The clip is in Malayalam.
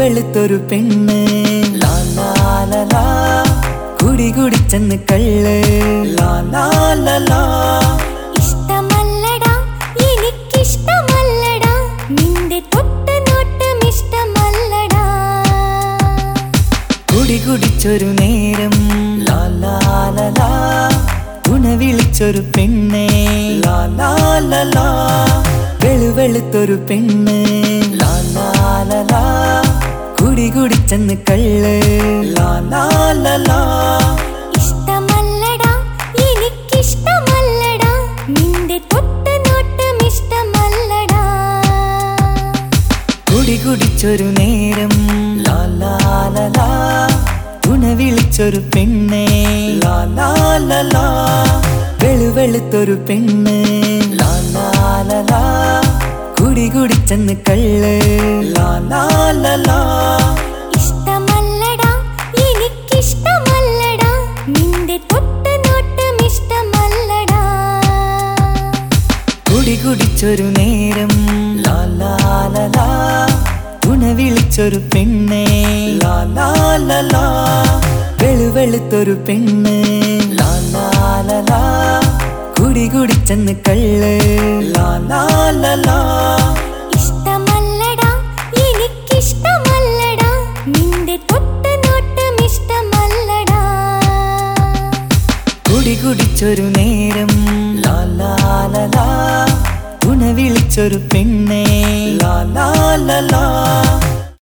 വെളുത്തൊരു പെണ്ണ് ലാ ലാ ലാ ലാ കുടി കുടിച്ചെന്ന് കള്ള് ലാ ലാ ലാ ലാ ഇഷ്ടമല്ലടാ എനിക്കിഷ്ടമല്ലടാ നിന്റെ തൊട്ട് നോട്ടം ഇഷ്ടമല്ലടാ കുടി കുടിച്ചൊരു നേരം ലാ ലാ ലാ ലാ ഉണ വിളിച്ചൊരു പെണ്ണേ ലാ ലാ ലാ ലാ വെളുത്തൊരു പെണ്ണ് ലാ ലാ ലാ ലാ കുടി കുടിച്ചെന്ന് കള്ള് ലാ ലാ ലാ ലാ ഇഷ്ടമല്ലടാ എനിക്കിഷ്ടമല്ലടാ നിന്റെ തൊട്ട് നോട്ടം ഇഷ്ടമല്ലടാ കുടി കുടിച്ചൊരു നേരം ലാ ലാ ലാ ലാ ഉണ വിളിച്ചൊരു പെണ്ണേ ലാ ലാ ലാ ലാ വെളുത്തൊരു പെണ്ണ് ലാ ലാ ലാ ലാ കുടി കുടിച്ചെന്ന് കള്ള് ലാ ലാ ലാ ലാ ഇഷ്ടമല്ലടാ എനിക്കിഷ്ടമല്ലടാ നിന്റെ തൊട്ട് നോട്ടം ഇഷ്ടമല്ലടാ കുടി കുടിച്ചൊരു നേരം ലാ ലാ ലാ ലാ ഉണ വിളിച്ചൊരു പെണ്ണേ ലാ ലാ ലാ ലാ വെളുത്തൊരു പെണ്ണ് ലാ ലാ ലാ ലാ കുടി കുടിച്ചെന്ന് കള്ള് ലാ ലാ ലാ ലാ ഇഷ്ടമല്ലടാ എനിക്കിഷ്ടമല്ലടാ നിന്റെ തൊട്ട് നോട്ടം ഇഷ്ടമല്ലടാ കുടി കുടിച്ചൊരു നേരം ലാ ലാ ലാ ലാ ഉണ വിളിച്ചൊരു പെണ്ണേ ലാ ലാ ലാ ലാ